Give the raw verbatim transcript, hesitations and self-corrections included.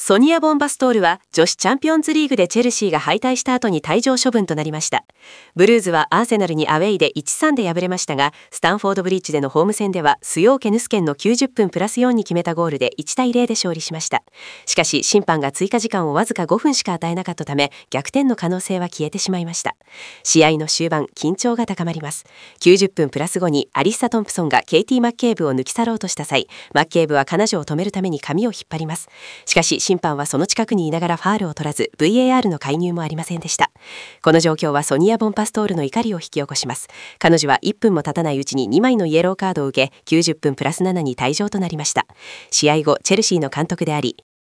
ソニア・ボンバストールは女子チャンピオンズリーグでチェルシーが敗退した後に退場処分となりました。ブルーズはアーセナルにアウェイで いちたいさん で敗れましたが、スタンフォードブリッジでのホーム戦ではスヨーケヌスケンのきゅうじゅっぷんプラスよんに決めたゴールでいちたいゼロで勝利しました。しかし審判が追加時間をわずかごふんしか与えなかったため、逆転の可能性は消えてしまいました。試合の終盤、緊張が高まります。きゅうじゅっぷんプラスごにアリッサ・トンプソンがケイティ・マッケーブを抜き去ろうとした際、マッケーブは彼女を止めるために髪を引っ張ります。しかし審判はその近くにいながらファールを取らず、 ブイエーアール の介入もありませんでした。この状況はソニア・ボンパストールの怒りを引き起こします。彼女はいっぷんも経たないうちににまいのイエローカードを受け、きゅうじゅっぷんプラスななに退場となりました。試合後、チェルシーの監督であり